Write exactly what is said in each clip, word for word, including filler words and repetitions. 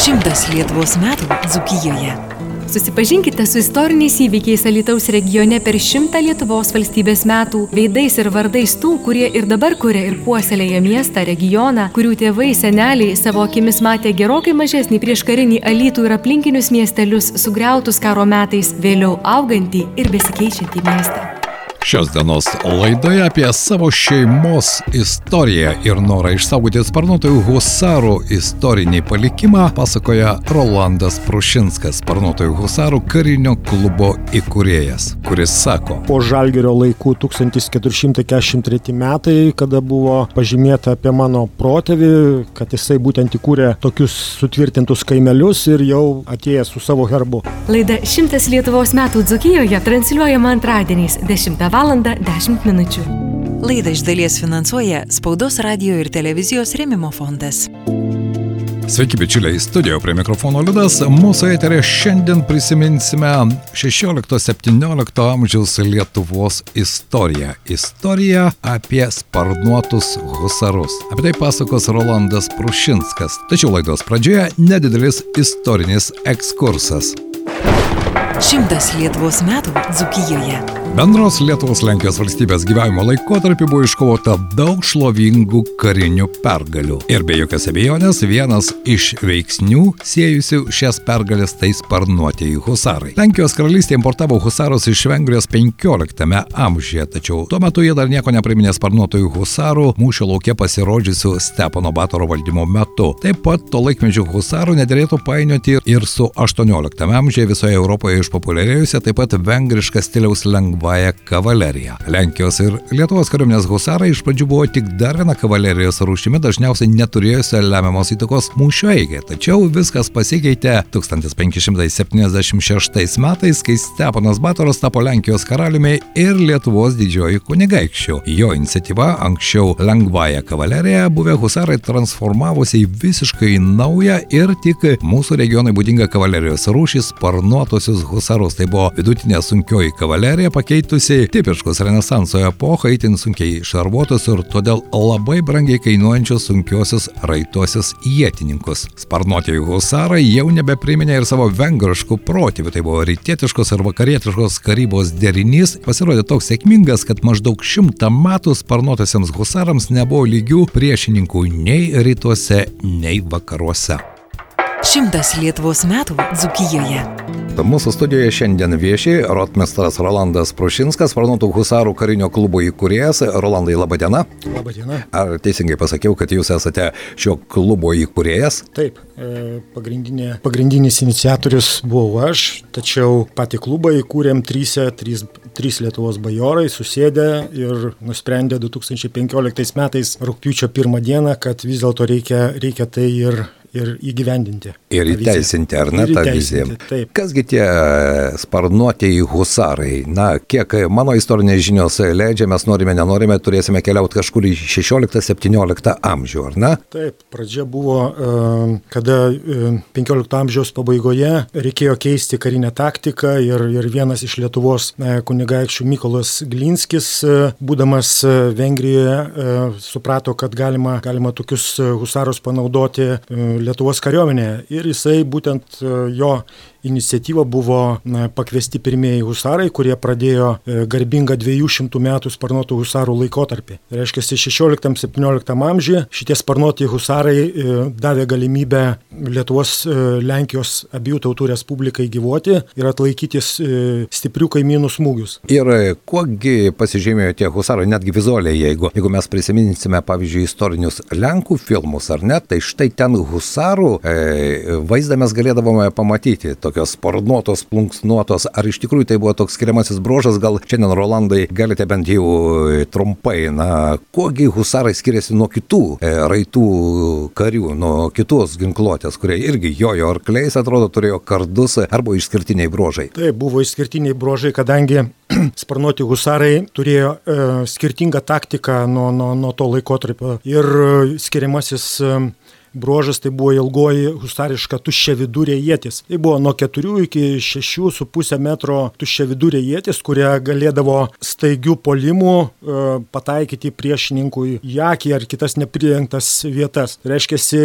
Šimtas Lietuvos metų Dzūkijoje. Susipažinkite su istoriniais įvykiais Alytaus regione per šimtą Lietuvos valstybės metų, veidais ir vardais tų, kurie ir dabar kuria ir puoselėja miestą, regioną, kurių tėvai, seneliai savo akimis matė gerokai mažesnį prieškarinį Alytų ir aplinkinius miestelius sugriautus karo metais, vėliau augantį ir besikeičiantį miestą. Šios dienos laidoje apie savo šeimos istoriją ir norą išsaugoti sparnuotųjų husarų istorinį palikimą pasakoja Rolandas Prušinskas, sparnuotųjų husarų karinio klubo įkūrėjas, kuris sako: Po Žalgirio laikų tūkstantis keturi šimtai keturiasdešimt treti metai, kada buvo pažymėta apie mano protėvį, kad jisai būtent įkūrė tokius sutvirtintus kaimelius ir jau atėjęs su savo herbu. Laida Šimtas Lietuvos metų Dzūkijoje transliuojama antradieniais dešimtą valandą dešimt minučių. Laidą iš dalies finansuoja Spaudos radijo ir televizijos rėmimo fondas. Sveiki, bičiuliai, studijoje prie mikrofono Liudas. Mūsų eteryje šiandien prisiminsime šešiolikto septyniolikto amžiaus Lietuvos istoriją. Istoriją apie sparnuotus husarus. Apie tai pasakos Rolandas Prušinskas. Tačiau laidos pradžioje nedidelis istorinis ekskursas. Šimtas Lietuvos metų Dzūkijoje. Bendros Lietuvos-Lenkijos valstybės gyvavimo laikotarpį buvo iškovota daug šlovingų karinių pergalių. Ir be jokios abejonės vienas iš veiksnių siejusių šias pergalės tai sparnuotieji husarai. Lenkijos karalystė importavo husarus iš Vengrijos penkioliktame amžiuje, tačiau tuo metu jie dar nieko nepriminė sparnuotųjų husarų mūšio lauke pasirodžiusių Stepono Batoro valdymo metu. Taip pat to laikmečio husarų nederėtų painioti ir su aštuonioliktame amžiuje visoje Europoje išpopuliarėjusia taip pat vengriška stiliaus lengvąją kavaleriją. Lenkijos ir Lietuvos kariuomenės husarai iš pradžių buvo tik dar viena kavalerijos rūšimi, dažniausiai neturėjusia lemiamos įtakos mūšio eigai. Tačiau viskas pasikeitė tūkstantis penki šimtai septyniasdešimt šeštais metais, kai Steponas Batoras tapo Lenkijos karaliumi ir Lietuvos didžioji kunigaikščiu. Jo iniciatyva anksčiau lengvąją kavaleriją buvę husarai transformavosi į visiškai naują ir tik mūsų regionai būdingą kavalerijos rūšį sparnuotosius husarus. Tai buvo vidutinė sunkioji kavalerija, pakeitusi tipiškus renesanso epochą, itin sunkiai šarvuotus ir todėl labai brangiai kainuojančius sunkiosius raituosius ietininkus. Sparnuotieji husarai jau nebepriminė ir savo vengriškų protėvių. Tai buvo rytietiškos ir vakarietiškos karybos derinys. Pasirodė toks sėkmingas, kad maždaug šimtą metų sparnuotosiams husarams nebuvo lygių priešininkų nei rytuose, nei vakaruose. Šimtas Lietuvos metų Dzūkijoje. Mūsų studijoje šiandien vieši rotmistras Rolandas Prušinskas, sparnuotų husarų karinio klubo įkūrėjas. Rolandai, laba diena. Labą dieną. Ar teisingai pasakiau, kad jūs esate šio klubo įkūrėjas? Taip, e, pagrindinė, pagrindinis iniciatorius buvau aš, tačiau patį klubą įkūrėm tryse, trys, trys Lietuvos bajorai susėdę ir nusprendė du tūkstančiai penkioliktais metais rugpjūčio pirmą dieną, kad vis dėlto reikia, reikia tai ir ir įgyvendinti. Ir įteisinti, ar ne, tą viziją? Taip. Kasgi tie sparnuotieji husarai? Na, kiek mano istorinės žinios leidžia, mes norime, nenorime, turėsime keliauti kažkur į šešioliktą septynioliktą amžių, ar ne? Taip, pradžia buvo, kada penkiolikto amžiaus pabaigoje reikėjo keisti karinę taktiką ir, ir vienas iš Lietuvos kunigaikščių Mykolas Glinskis, būdamas Vengrijoje, suprato, kad galima, galima tokius husarus panaudoti Lietuvos kariuomenė ir jisai būtent jo iniciatyva buvo pakviesti pirmieji husarai, kurie pradėjo garbingą dviejų šimtų metų sparnuotų husarų laikotarpį. Reiškia, šešioliktam septynioliktam amžiuje šitie sparnuoti husarai davė galimybę Lietuvos Lenkijos abiejų tautų respublikai gyvuoti ir atlaikytis stiprių kaimynų smūgius. Ir kuogi pasižymėjo tie husarai, netgi vizualiai, jeigu, jeigu mes prisiminsime, pavyzdžiui, istorinius Lenkų filmus, ar ne, tai štai ten husarų e, vaizdą mes galėdavome pamatyti. Tokios sparnuotos, plunksnuotos, ar iš tikrųjų tai buvo toks skiriamasis bruožas, gal šiandien, Rolandai, galite bent jau trumpai, na, kuogi husarai skiriasi nuo kitų e, raitų karių, nuo kitos ginkluotės, kurie irgi jojo arkliais, atrodo, turėjo kardus, arba išskirtiniai bruožai? Tai buvo išskirtiniai bruožai, kadangi sparnuoti husarai turėjo e, skirtingą taktiką nuo, nuo, nuo to laikotarpio ir skiriamasis e, bruožas tai buvo ilgoji husariška tuščiavidurė ietis. Tai buvo nuo keturių iki šešių su pusę metro tuščiavidurė ietis, kuria galėdavo staigių polimų e, pataikyti priešininkui į akį ar kitas nepridengtas vietas. Reiškiasi,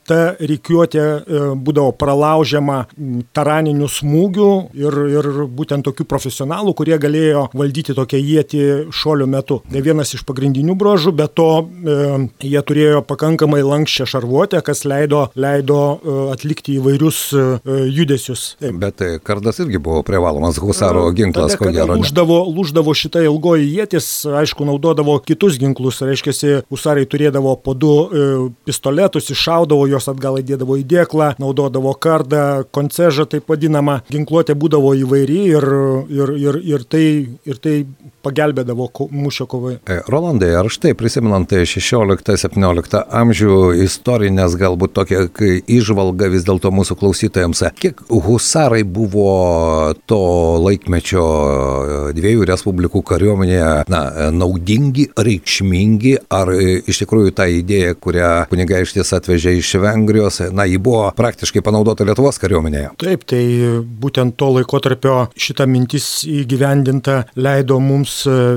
ta rikiuotė būdavo pralaužiama taraninių smūgių ir, ir būtent tokių profesionalų, kurie galėjo valdyti tokią ietį šuolio metu. Tai vienas iš pagrindinių bruožų, bet to e, jie turėjo pakankamai lankščią šarvuotę, kas leido, leido e, atlikti įvairius e, judesius. Taip. Bet kardas irgi buvo privalomas husaro ginklas, Tada, ko gero. Lūždavo, lūždavo šitą ilgoji ietis, aišku, naudodavo kitus ginklus, reiškia, husarai turėdavo po du e, pistoletus, iššaudavo, juos atgal įdėdavo į dėklą, naudodavo kardą, koncežą, taip vadinama, ginkluotė būdavo įvairi ir, ir, ir, ir, tai, ir tai pagelbėdavo ko, mūšio kovoje. Rolandai, ar štai prisimenant šešioliktą septynioliktą amžių istorinės galbūt tokia įžvalga vis dėlto mūsų klausytojams, kiek husarai buvo to laikmečio dviejų respublikų kariuomenėje na, naudingi, reikšmingi, ar iš tikrųjų ta idėja, kurią kunigaikštis atvežė iš Vengrijos, na, ji buvo praktiškai panaudota Lietuvos kariuomenėje? Taip, tai būtent to laikotarpio šita mintis įgyvendinta leido mums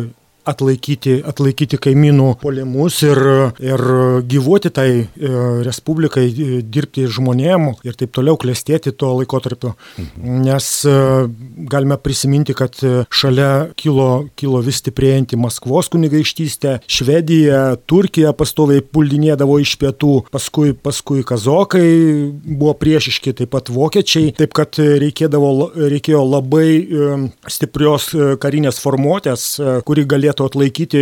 atlaikyti, atlaikyti kaimynų puolimus ir, ir gyvuoti tai e, respublikai, dirbti žmonėm ir taip toliau klestėti to laikotarpio. Mhm. Nes e, galime prisiminti, kad šalia kilo, kilo vis stiprėjanti Maskvos kunigaikštystė, Švedija, Turkija pastoviai puldinėdavo iš pietų, paskui, paskui kazokai buvo priešiški, taip pat vokiečiai, taip kad reikėdavo, reikėjo labai e, stiprios karinės formuotės, e, kuri galėtų atlaikyti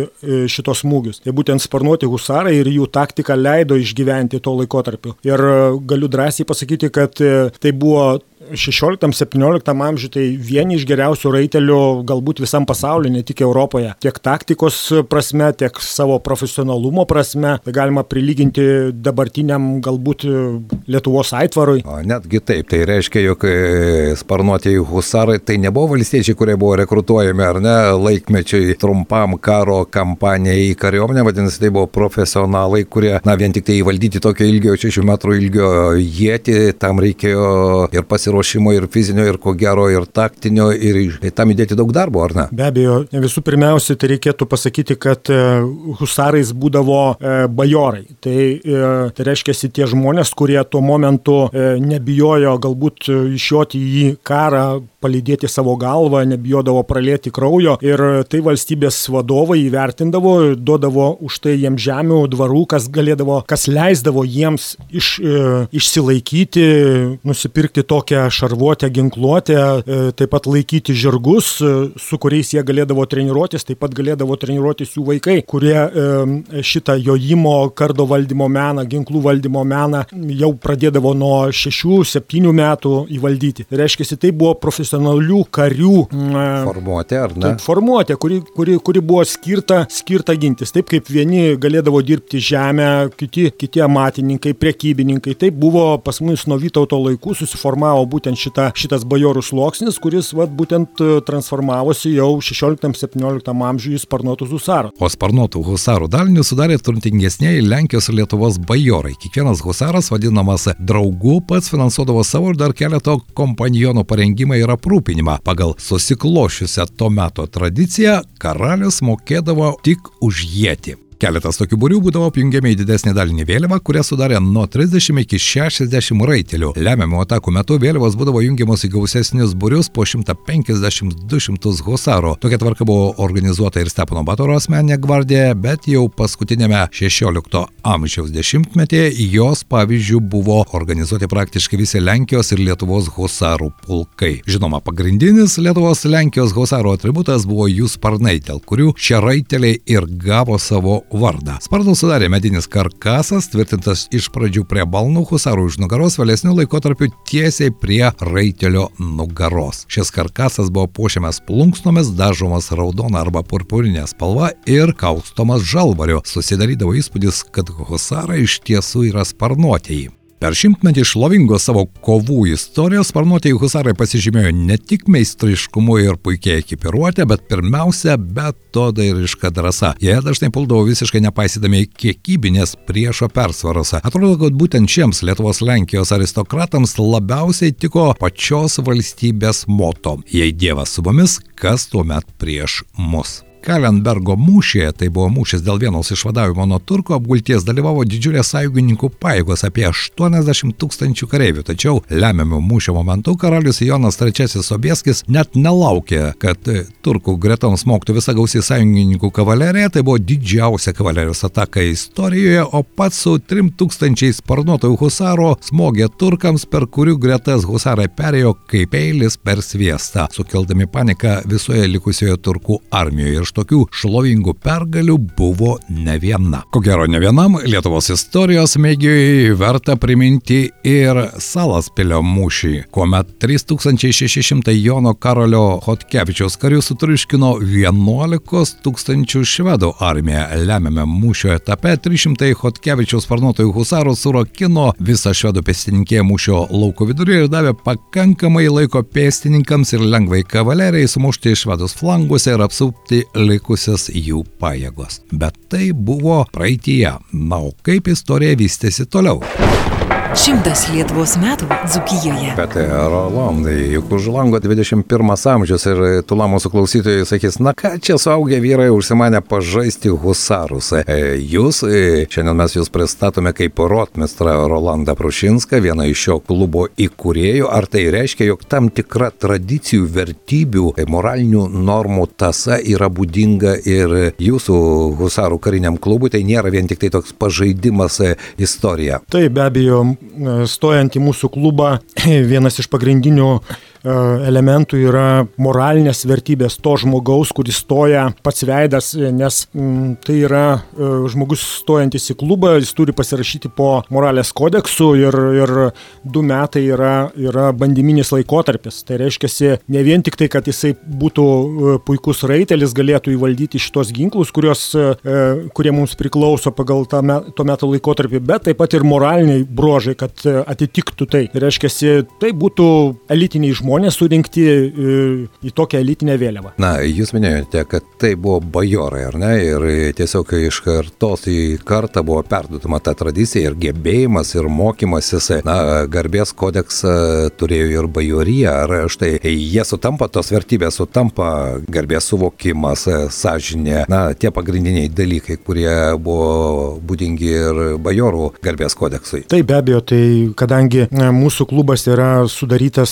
šitos smūgius. Tai būtent sparnuoti husarai ir jų taktika leido išgyventi to laikotarpiu. Ir galiu drąsiai pasakyti, kad tai buvo šešioliktam septynioliktam amžiui tai vieni iš geriausių raitelių galbūt visam pasaulyje, ne tik Europoje. Tiek taktikos prasme, tiek savo profesionalumo prasme. Tai galima prilyginti dabartiniam galbūt Lietuvos aitvarui. O netgi taip, tai reiškia, jog sparnuotieji husarai tai nebuvo valstiečiai, kurie buvo rekrutuojami, ar ne, laikmečiui trumpam karo kampanijai į kariuomenę, vadinasi, tai buvo profesionalai, kurie, na, vien tik tai įvaldyti tokio ilgio, šešių metrų ilgio ietį, tam reikėjo ir pasiruošimo, ir fizinio, ir ko gero, ir taktinio, ir tam įdėti daug darbo, ar ne? Be abejo, visų pirmiausia, tai reikėtų pasakyti, kad husarais būdavo bajorai. Tai, tai reiškia tie žmonės, kurie tuo momentu nebijojo galbūt išjoti į karą, palydėti savo galvą, nebijodavo pralieti kraujo ir tai valstybės vadovai įvertindavo, duodavo už tai jiems žemių, dvarų, kas galėdavo, kas leisdavo jiems iš, e, išsilaikyti, nusipirkti tokią šarvuotę, ginkluotę, e, taip pat laikyti žirgus, e, su kuriais jie galėdavo treniruotis, taip pat galėdavo treniruotis jų vaikai, kurie e, šitą jojimo, kardo valdymo meną, ginklų valdymo meną jau pradėdavo nuo šešių, septynių metų įvaldyti. Tai reiškia, tai buvo profesionalių karių formuotė, ar ne? Taip, formuotė, kuri, kuri, kuri buvo skirta, skirta gintis. Taip kaip vieni galėdavo dirbti žemę, kiti, kiti amatininkai, prekybininkai. Taip buvo pas mus nuo Vytauto laikų susiformavo būtent šita, šitas bajorų sluoksnis, kuris vat, būtent transformavosi jau šešioliktam septynioliktam amžiui į sparnuotus husarus. O sparnuotų husarų dalinį sudarė turtingesnieji Lenkijos ir Lietuvos bajorai. Kiekvienas husaras, vadinamas draugu, pats finansuodavo savo ir dar keleto kompanionų parengimą ir aprūpinimą. Pagal susiklošiusią to meto tradiciją karalius mokėdavo tik už ietį. Keletas tokių būrių būdavo apjungiami į didesnį dalinį vėliavą, kurią sudarė nuo trisdešimt iki šešiasdešimt raitelių. Lemiamų atakų metu vėliavos būdavo jungiamos į gausesnius būrius po šimtą penkiasdešimt iki du šimtus husarų. Tokia tvarka buvo organizuota ir Stepono Batoro asmeninė gvardija, bet jau paskutinėme šešiolikto amžiaus dešimtmetyje jos pavyzdžių buvo organizuoti praktiškai visi Lenkijos ir Lietuvos husarų pulkai. Žinoma, pagrindinis Lietuvos Lenkijos husarų atributas buvo jų sparnai, dėl kurių šie raiteliai ir gavo savo vardą. Sparnų sudarė medinis karkasas, tvirtintas iš pradžių prie balnų husarų už nugaros, vėlesnių laikotarpių tiesiai prie raitelio nugaros. Šis karkasas buvo puošiamas plunksnomis, dažomas raudona arba purpurinė spalva ir kaustomas žalvariu. Susidarydavo įspūdis, kad husarai iš tiesų yra sparnuotieji. Per šimtmetį šlovingos savo kovų istorijos sparnuotieji husarai pasižymėjo ne tik meistriškumu ir puikiai ekipiruotė, bet pirmiausia beatodairiška drąsa. Jie dažnai puldavo visiškai nepaisydami kiekybinės priešo persvaros. Atrodo, kad būtent šiems Lietuvos Lenkijos aristokratams labiausiai tiko pačios valstybės moto: jei Dievas su mumis, kas tuomet prieš mus. Kalenbergo mūšyje, tai buvo mūšis dėl vienos išvadavimo nuo turko apgulties, dalyvavo didžiulės sąjungininkų pajėgos apie aštuoniasdešimt tūkstančių kareivių. Tačiau lemiamų mūšio momentu karalius Jonas trečiasis Sobieskis net nelaukė, kad turkų gretoms smogtų visa gausi sąjungininkų kavalerija. Tai buvo didžiausia kavalerijos ataka istorijoje, o pats su trim tūkstančiais sparnuotojų husaro smogė turkams, per kurių gretas husarai perėjo kaip peilis per sviestą, sukeldami paniką visoje likusioje turkų armijoje. Ir tokių šlovingų pergalių buvo ne viena. Ko gero ne vienam Lietuvos istorijos mėgėjui verta priminti ir Salaspilio mūšį, kuomet trys tūkstančiai šeši šimtai Jono Karolio Chodkevičiaus karių sutriuškino vienuolikos tūkstančių švedų armiją. Lemiame mūšio etape trys šimtai Chodkevičiaus sparnuotojų husarų surakino visą švedų pėstininkė mūšio lauko vidurį ir davė pakankamai laiko pėstininkams ir lengvai kavalerijai sumušti švedus flanguose ir apsupti likusias jų pajėgos. Bet tai buvo praeityje. Na, o kaip istorija vystėsi toliau? Šimtas Lietuvos metų Dzūkijoje. Bet Rolandai, juk už lango dvidešimt pirmas amžius ir tula mūsų klausytojai sakys, na ką čia suaugę vyrai užsimanę pažaisti husarus. Jūs, šiandien mes jūs pristatome kaip rotmistrą Rolandą Prušinską, vieną iš šio klubo įkūrėjų. Ar tai reiškia, jog tam tikra tradicijų, vertybių, moralinių normų tąsa yra būdinga ir jūsų husarų kariniam klubui? Tai nėra vien tik tai toks pažaidimas istorija. Tai be abejo, stojant į mūsų klubą, vienas iš pagrindinių elementų yra moralinės vertybės to žmogaus, kuris stoja, pats veidas, nes m, tai yra e, žmogus stojantis į klubą, jis turi pasirašyti po moralės kodeksu ir, ir du metai yra, yra bandiminis laikotarpis. Tai reiškia ne vien tik tai, kad jisai būtų puikus raitelis, galėtų įvaldyti šitos ginklus, kurios, e, kurie mums priklauso pagal tą me, to meto laikotarpį, bet taip pat ir moraliniai bruožai, kad atitiktų tai. Tai reiškia, tai būtų elitiniai žmonės. Žmonės surinkti į tokią elitinę vėliavą. Na, jūs minėjote, kad tai buvo bajorai, ar ne? Ir tiesiog iš kartos į kartą buvo perduodama ta tradicija ir gebėjimas, ir mokymasis. Na, garbės kodeksą turėjo ir bajorija. Ar štai jie sutampa, tos vertybės sutampa, garbės suvokimas, sąžinė. Na, tie pagrindiniai dalykai, kurie buvo būdingi ir bajorų garbės kodeksui. Tai be abejo, tai kadangi mūsų klubas yra sudarytas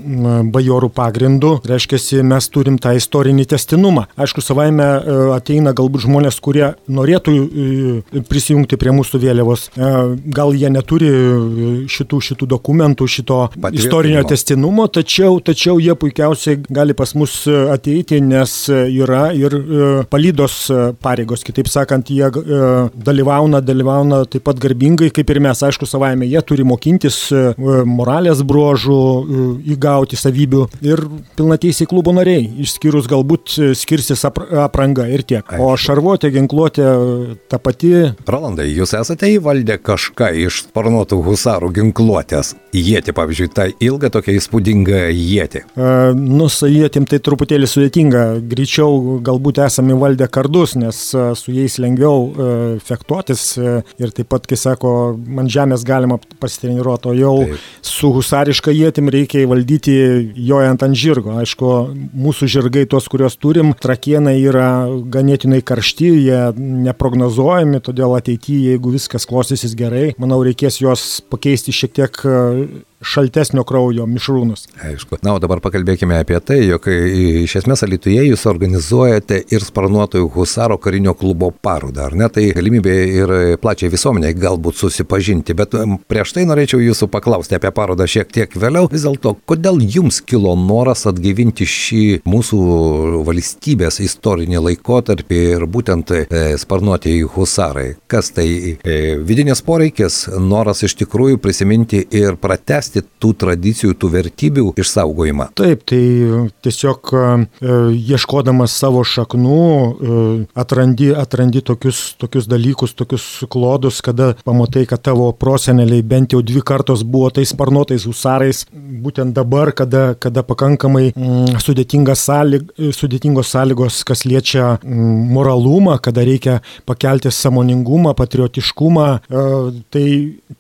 bajorų pagrindų, reiškia, mes turim tą istorinį testinumą. Aišku, savaime ateina galbūt žmonės, kurie norėtų prisijungti prie mūsų vėliavos. Gal jie neturi šitų, šitų dokumentų, šito istorinio testinumo, tačiau, tačiau jie puikiausiai gali pas mus ateiti, nes yra ir palydos pareigos. Kitaip sakant, jie dalyvauna, dalyvauna taip pat garbingai, kaip ir mes. Aišku, savaime jie turi mokintis moralės bruožų, įgauti savybių ir pilnateisiai klubo nariai, išskyrus galbūt skirsis apranga ir tiek. O šarvuotė, ginkluotė ta pati. Rolandai, jūs esate įvaldę kažką iš sparnuotų husarų ginkluotės? Ietį, pavyzdžiui, tą ilgą tokią įspūdingą ietį. E, nu, su ietim tai truputėlį sudėtinga. Greičiau galbūt esame įvaldę kardus, nes su jais lengviau e, fektuotis e, ir taip pat, kai sako, man žemės galima pasitreniruoti, o jau taip. Su husariška ietim reikia įvaldyti jojant ant žirgo. Aišku, mūsų žirgai, tos, kuriuos turim, trakienai yra ganėtinai karšti, jie neprognozuojami, todėl ateityje, jeigu viskas klostysis gerai, manau, reikės juos pakeisti šiek tiek šaltesnio kraujo mišrūnus. Aišku. Na, o dabar pakalbėkime apie tai, jog iš esmės Alytuje jūs organizuojate ir sparnuotojų husaro karinio klubo parodą, ar ne? Tai galimybė ir plačiai visuomeniai galbūt susipažinti, bet prieš tai norėčiau jūsų paklausti apie parodą šiek tiek vėliau. Vis dėlto, kodėl jums kilo noras atgaivinti šį mūsų valstybės istorinį laikotarpį ir būtent sparnuotieji husarai? Kas tai vidinės poreikis, noras iš tikrųjų prisiminti ir pratęsti tų tradicijų, tų vertybių išsaugojimą? Taip, tai tiesiog e, ieškodamas savo šaknų e, atrandi, atrandi tokius, tokius dalykus, tokius klodus, kada pamatai, kad tavo proseneliai bent jau dvi kartos buvo tais sparnuotais husarais, būtent dabar, kada, kada pakankamai mm, sąlyg, sudėtingos sąlygos, kas liečia mm, moralumą, kada reikia pakelti sąmoningumą, patriotiškumą, e, tai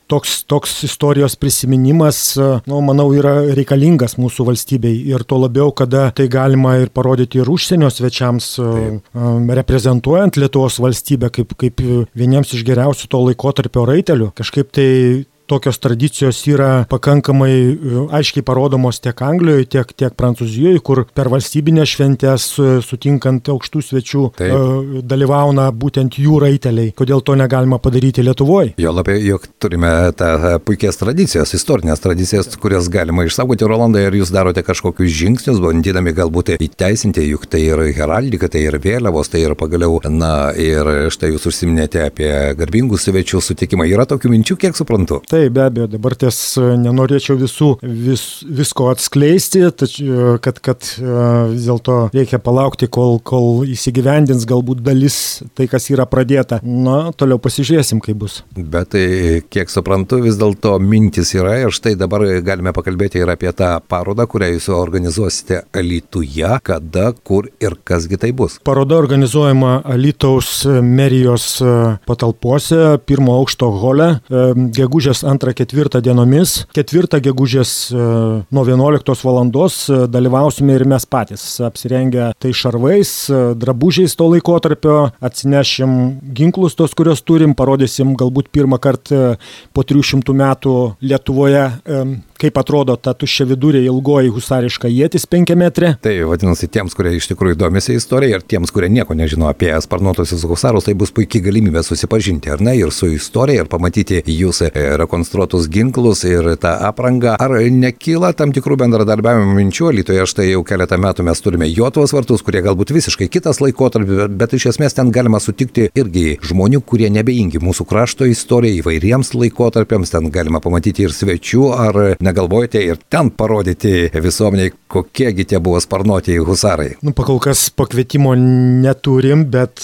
toks, toks istorijos prisiminimas, nu, manau, yra reikalingas mūsų valstybei ir tuo labiau, kada tai galima ir parodyti ir užsienio svečiams, Taip. reprezentuojant Lietuvos valstybę kaip, kaip vieniems iš geriausių to laikotarpio raitelių. Kažkaip tai tokios tradicijos yra pakankamai aiškiai parodomos tiek Anglijoje, tiek, tiek Prancūzijoje, kur per valstybinės šventės sutinkant aukštų svečių Taip. dalyvauna būtent jų raiteliai. Kodėl to negalima padaryti Lietuvoje? Jo labiau, jog turime tą puikias tradicijas, istorinės tradicijas, kurias galima išsaugoti. Rolandai, ar jūs darote kažkokius žingsnius, bandydami galbūt įteisinti, juk tai yra heraldika, tai yra vėliavos, tai yra pagaliau, na ir štai jūs užsiminėte apie garbingų svečių sutikimą. Yra tokių minčių, kiek suprantu? Tai be abejo, dabar ties nenorėčiau visų, vis, visko atskleisti, tačiau, kad, kad vis dėlto reikia palaukti, kol, kol įsigyvendins galbūt dalis tai, kas yra pradėta. Na, toliau pasižiūrėsim, kaip bus. Bet tai, kiek suprantu, vis dėlto mintis yra ir štai dabar galime pakalbėti ir apie tą parodą, kurią jūs organizuosite Alytuje, kada, kur ir kasgi tai bus. Paroda organizuojama Alytaus merijos patalpose, pirmo aukšto hole, gegužės antrą ketvirtą dienomis. Ketvirtą gegužės nuo vienuoliktos valandos dalyvausime ir mes patys. Apsirengę tai šarvais, drabužiais to laikotarpio, atsinešim ginklus tos, kurios turim, parodysim galbūt pirmą kartą po trijų šimtų metų Lietuvoje, kaip atrodo ta tuščia vidurė ilgoji husariška ietis penkiametrė. Tai vadinasi, tiems, kurie iš tikrųjų domisi istorija ir tiems, kurie nieko nežino apie sparnuotusius husarus, tai bus puikiai galimybė susipažinti, ar ne, ir su istorija, ir pamatyti jūsų rekonstruotus ginklus ir tą aprangą. Ar nekyla tam tikrų bendradarbiavimo minčių? Alytuje štai jau keletą metų mes turime Jotvos vartus, kurie galbūt visiškai kitas laikotarpis, bet iš esmės ten galima sutikti irgi žmonių, kurie nebeingi mūsų krašto istorijai įvairiems laikotarpiams, ten galima pamatyti ir svečių, ar negalvojate ir ten parodyti visuomeniai, kokiegi tie buvo sparnuotieji husarai? Nu, pakol kas pakvietimo neturim, bet,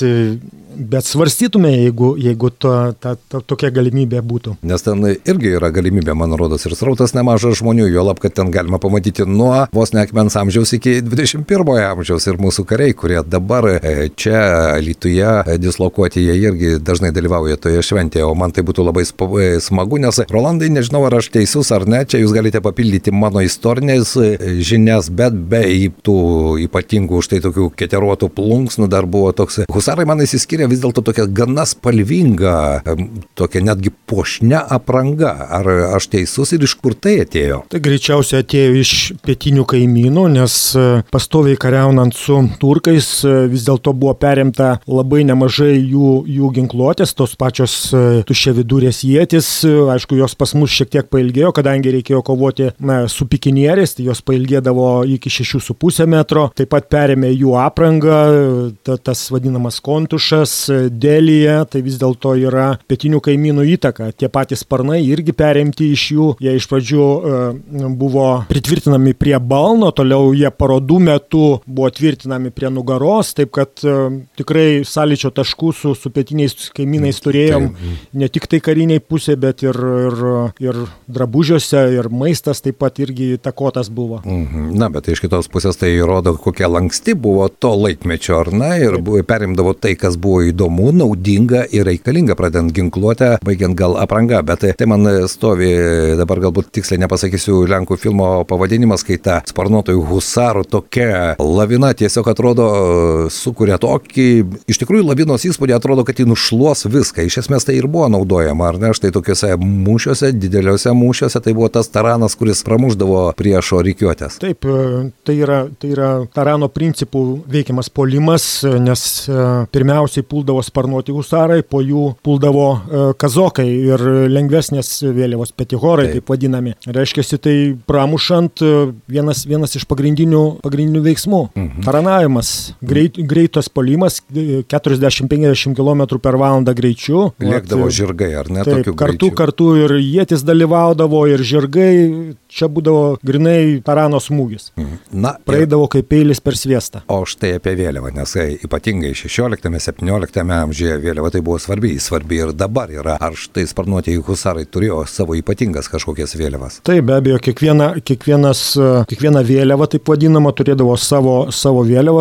bet svarstytume, jeigu, jeigu to, ta, ta, tokia galimybė būtų. Nes ten irgi yra galimybė, man rodos, ir srautas nemažas žmonių, juolab, kad ten galima pamatyti nuo vos ne akmens amžiaus iki dvidešimt pirmojo amžiaus ir mūsų kariai, kurie dabar čia Alytuje dislokuoti, jie irgi dažnai dalyvauja toje šventėje, o man tai būtų labai smagu, nes Rolandai, nežinau, ar aš teisus ar ne, čia jūs galite papildyti mano istorinės žinias, bet be tų ypatingų štai tokių keteruotų plunksnų dar buvo toks. Husarai man įsiskiria vis dėlto tokia gana spalvinga, tokia netgi puošnia apranga. Ar aš teisus ir iš kur tai atėjo? Tai greičiausiai atėjo iš pietinių kaimynų, nes pastoviai kariaunant su turkais vis dėlto buvo perimta labai nemažai jų, jų ginkluotės, tos pačios tuščiavidurės ietis, aišku, jos pas mus šiek tiek pailgėjo, kadangi reikėjo kovoti na, su pikinieriais, tai jos pailgėdavo iki šešių su pusė metro, taip pat perėmė jų aprangą, ta, tas vadinamas kontušas, dėlyje, tai vis dėlto yra pietinių kaimynų įtaka. Tie patys sparnai irgi perimti iš jų, jie iš pradžių e, buvo pritvirtinami prie balno, toliau jie parodų metu buvo tvirtinami prie nugaros, taip kad e, tikrai sąlyčio taškų su, su pietiniais kaimynais turėjom ne tik tai kariniai pusė, bet ir, ir, ir drabužiuose, ir maistas taip pat irgi įtakotas buvo. Na, bet iš kitos pusės tai rodo, kokia lanksti buvo to laikmečio, ar ne, ir buvo, perimdavo tai, kas buvo įdomu, naudinga ir reikalinga, pradedant ginkluotę, baigiant gal apranga, bet tai man stovi, dabar galbūt tiksliai nepasakysiu Lenkų filmo pavadinimas, kai ta sparnuotojų husarų tokia lavina tiesiog atrodo, sukuria tokį, iš tikrųjų lavinos įspūdį atrodo, kad jį nušluos viską, iš esmės tai ir buvo naudojama, ar ne, štai tokiuose mūšiuose, dideliuose mūšiuose, tai buvo tas taranas, kuris pramušdavo priešo rikiuotės. Taip, tai yra, tai yra tarano principų veikiamas puolimas, nes pirmiausiai puldavo sparnuoti husarai, po jų puldavo kazokai ir lengvesnės vėliavos petihorai, taip, taip vadinami. Reiškiasi, tai pramušant vienas, vienas iš pagrindinių, pagrindinių veiksmų. Mhm. Taranavimas, greit, greitas puolimas, keturiasdešimt penkiasdešimt kilometrų per valandą greičiu. Lėkdavo žirgai, ar ne? Taip, kartu, kartu ir ietis dalyvaudavo, ir žirgai, čia būdavo grinai tarano smūgis. Na, praeidavo kaip peilis per sviestą. O štai apie vėliavą, nes ypatingai šešioliktame septynioliktame amžiuje vėliava tai buvo svarbi, svarbi ir dabar yra. Ar štai sparnuotieji husarai turėjo savo ypatingas kažkokias vėliavas? Taip, be abejo, kiekviena, kiekvienas, kiekviena vėliava, taip vadinama, turėdavo savo, savo vėliavą.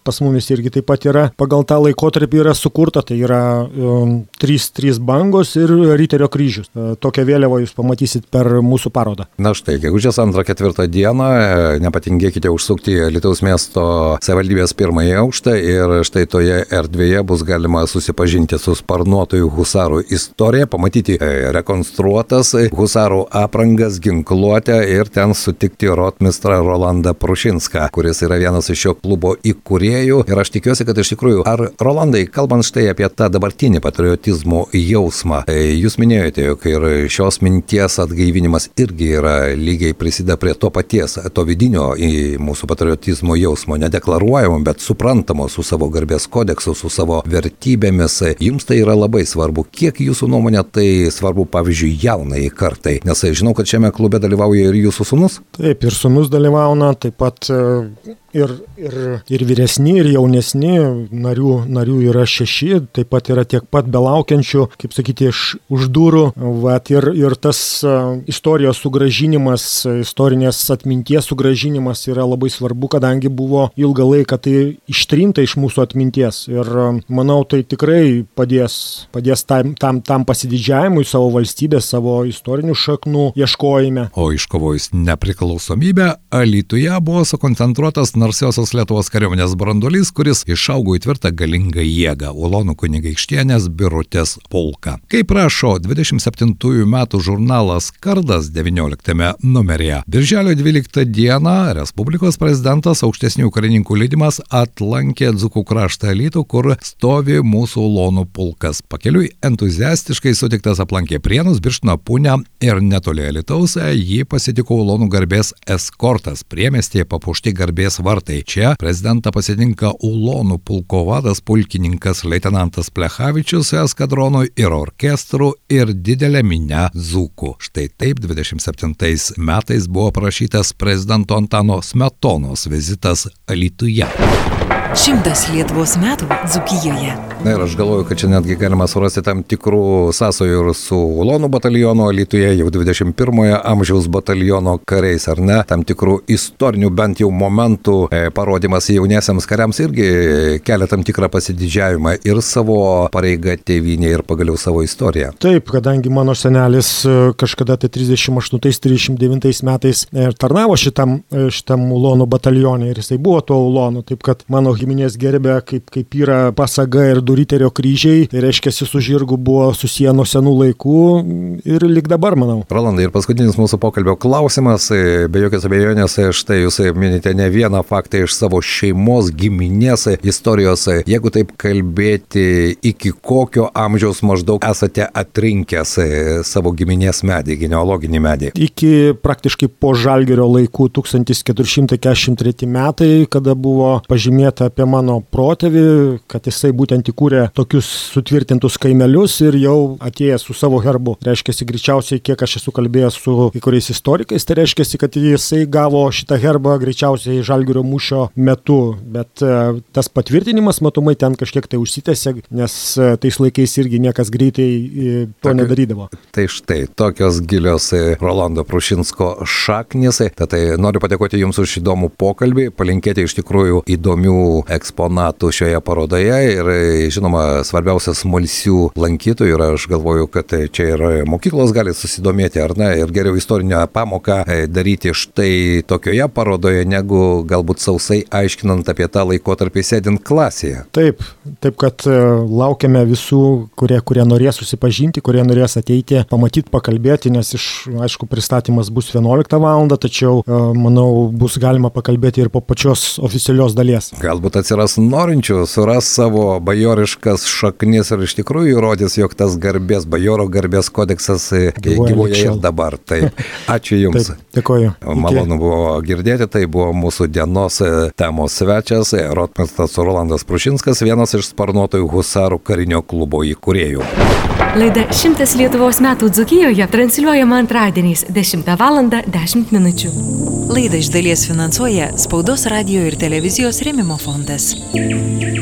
pas mumis irgi taip pat yra. Pagal tą laikotarpį yra sukurta, tai yra um, trys, trys bangos ir Riterio kryžius. Uh, tokią vėliavą jūs pamatysit per mūsų parodą. Na štai, gegužės antrą ketvirtą dieną, nepatingėkite užsukti į Alytaus miesto savivaldybės pirmąjį aukštą ir štai toje erdvėje bus galima susipažinti su sparnuotojų husarų istorija, pamatyti rekonstruotas husarų aprangas, ginkluotę ir ten sutikti rotmistrą Rolandą Prušinską, kuris yra vienas iš šio klubo įkūrėjų. Ir aš tikiuosi, kad iš tikrųjų, ar Rolandai, kalbant štai apie tą dabartinį patriotizmo jausmą, jūs minėjote, jog ir šios minties atgaivinimas irgi yra lygiai prisideda prie to paties, to vidinio į mūsų patriotizmo jausmo, nedeklaruojamo, bet suprantamo su savo garbės kodeksu, su savo vertybėmis. Jums tai yra labai svarbu. Kiek jūsų nuomonė tai svarbu, pavyzdžiui, jaunai kartai? Nes žinau, kad šiame klube dalyvauja ir jūsų sūnus. Taip, ir sūnus dalyvauna, taip pat ir, ir, ir vyresni, ir jaunesni, narių, narių yra šeši, taip pat yra tiek pat belaukiančių, kaip sakyti, iš už durų. Vat, ir, ir tas istorijos sugražinimas, istorinės atminties sugražinimas yra labai svarbu, kadangi buvo ilgą laiką tai ištrinta iš mūsų atminties. Ir manau, tai tikrai padės, padės tam, tam, tam pasididžiavimui savo valstybės, savo istorinių šaknų ieškojime. O iškovojus nepriklausomybę, Alytuje buvo sukoncentruotas narsiosios Lietuvos kariuomenės branduolys, kuris išaugo į tvirtą galingą jėgą – Ulonų kunigaikštienės Birutės pulką. Kaip rašo dvidešimt septintųjų metų žurnalas Kardas devynioliktame numeryje, birželio dvyliktą dieną Respublikos prezidentas aukštesnių karininkų lydimas aplankė Dzūkų kraštą Alytų, kur stovi mūsų Ulonų pulkas. Pakeliui entuziastiškai sutiktas aplankė Prienus, Birštoną, Punę ir netoli Alytaus jį pasitiko Ulonų garbės eskortas, priemiestyje papuošti garbės vartai. Čia prezidentą pasitinka Ulonų pulko vadas pulkininkas leitenantas Plechavičius su eskadronu ir orkestru ir didelė minia dzūkų. Štai taip dvidešimt septintais metais buvo prašytas prezidento Antano Smetonos vizitas Alytuje. Šimtas Lietuvos metų Dzūkijoje. Na ir aš galvoju, kad čia netgi galima surasti tam tikrų sąsajų ir su Ulonų batalionu Alytuje, jau dvidešimt pirmojo amžiaus bataliono kariais, ar ne? Tam tikrų istorinių bent jau momentų e, parodimas jauniesiams kariams irgi kelia tam tikrą pasididžiavimą ir savo pareigą tėvynė ir pagaliau savo istoriją. Taip, kadangi mano senelis kažkada tai trisdešimt aštuntais trisdešimt devintais metais tarnavo šitam, šitam Ulonų batalione ir jisai buvo tuo Ulonu, taip kad mano giminės gerbė, kaip, kaip yra pasaga ir du Riterio kryžiai, tai reiškia, su žirgu buvo susiję nuo senų laikų ir lik dabar, manau. Rolandai, ir paskutinis mūsų pokalbio klausimas, be jokios abejonės, štai jūs minite ne vieną faktą iš savo šeimos, giminės istorijos. Jeigu taip kalbėti, iki kokio amžiaus maždaug esate atrinkęs savo giminės medį, genealoginį medį? Iki praktiškai po Žalgirio laikų tūkstantis keturi šimtai keturiasdešimt treti metai, kada buvo pažymėta apie mano protėvį, kad jisai būtent įkūrė tokius sutvirtintus kaimelius ir jau atėjęs su savo herbu. Reiškiasi, greičiausiai, kiek aš esu kalbėjęs su kai kuriais istorikais, tai reiškiasi, kad jisai gavo šitą herbą greičiausiai Žalgirio mūšio metu, bet e, tas patvirtinimas matomai ten kažkiek tai užsitęsė, nes e, tais laikais irgi niekas greitai e, to Tokiu, nedarydavo. Tai štai, tokios gilios Rolando Prušinsko šaknys. Tad tai noriu padėkoti Jums už įdomų pokalbį, palinkėti iš tikrųjų įdomių eksponatų šioje parodoje ir, žinoma, svarbiausias smalsių lankytojų ir aš galvoju, kad čia ir mokyklos gali susidomėti, ar ne, ir geriau istorinę pamoką daryti štai tokioje parodoje, negu galbūt sausai aiškinant apie tą laikotarpį sėdint klasėje. Taip, taip, kad laukiame visų, kurie, kurie norės susipažinti, kurie norės ateiti, pamatyti, pakalbėti, nes iš, aišku, pristatymas bus vienuoliktą valandą, tačiau, manau, bus galima pakalbėti ir po pačios oficialios dalies. Galbūt atsiras norinčių, suras savo bajoriškas šaknis ir iš tikrųjų įrodys, jog tas garbės, bajoro garbės kodeksas gyvuoja ir dabar. Taip, ačiū Jums. Taip, dėkoju. Malonu buvo girdėti, tai buvo mūsų dienos temos svečias, rotmistras Rolandas Prušinskas, vienas iš sparnuotojų husarų karinio klubo įkūrėjų. Laida Šimtas Lietuvos metų Dzūkijoje transliuojama antradieniais dešimtą valandą dešimt minučių. Laidą iš dalies finansuoja Spaudos radijo ir televizijos rėmimo fondas.